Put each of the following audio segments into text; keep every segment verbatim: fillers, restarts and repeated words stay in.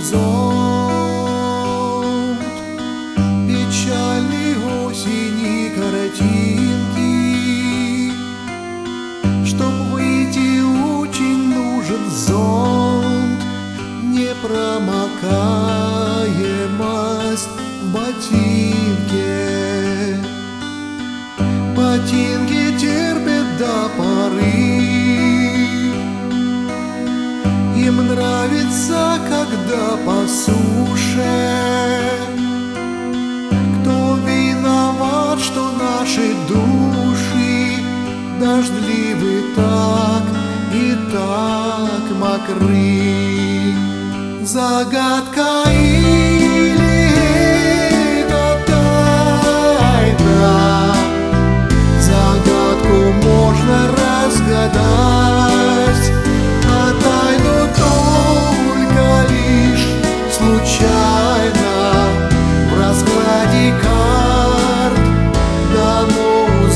горизонт. Печальной осени картинки. Чтоб выйти, очень нужен зонт. Непромокаемость в ботинке. Ботинки терпят до поры. Им нравится, когда по суше. Кто виноват, что наши души дождливы так и так мокры? Загадка или это тайна? Загадку можно разгадать, а тайну только лишь случайно в раскладе карт дано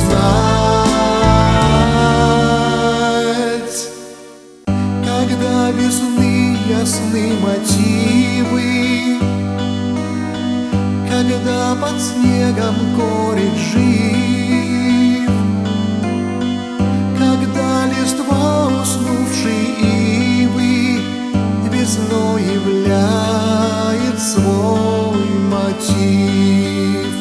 узнать. Когда весны ясны мотивы, когда под снегом корень жив, когда листва уснувшей ивы весной являет свой мотив.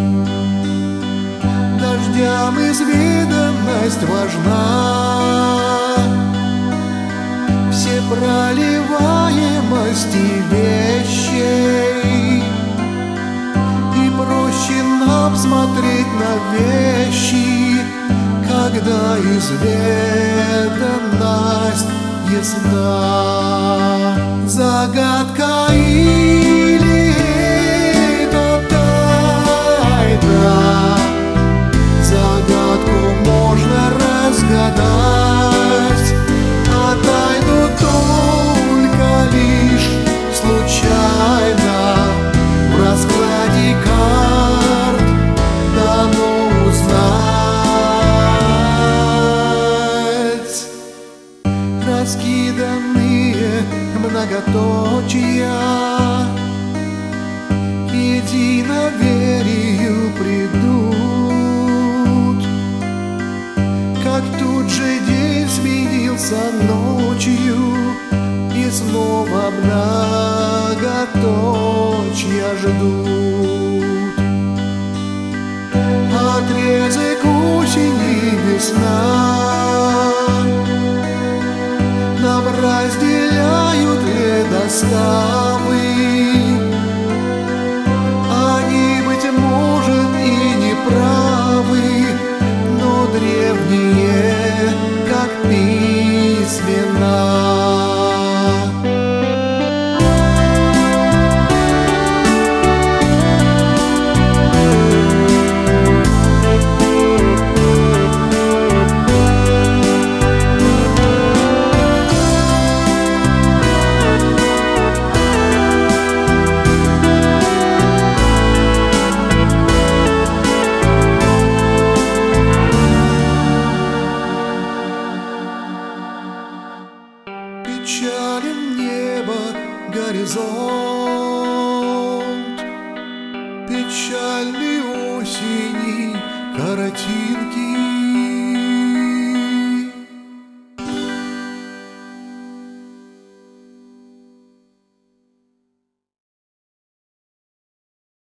Дождям изведанность важна, все проливаемости вещей, и проще нам смотреть на вещи, когда изведанность ясна. Загадка или это тайна? Загадку можно разгадать, а тайну только лишь случайно в раскладе карт дано узнать. Раскиданные многоточия к единоверию придут, как тут же день сменился ночью, и снова многоточья ждут. Отрезок осени весна нам разделяют ледоставы. Они, быть может, и не правы, но древние, как письмена. Печален небо, горизонт, печальной осени картинки.